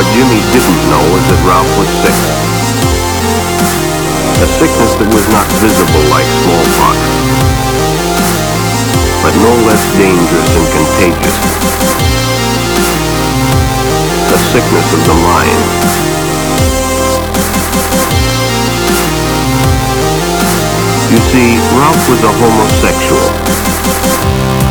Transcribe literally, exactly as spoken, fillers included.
Jimmy didn't know was that Ralph was sick. A sickness that was not visible like smallpox, but no less dangerous and contagious. A sickness of the mind. You see, Ralph was a homosexual.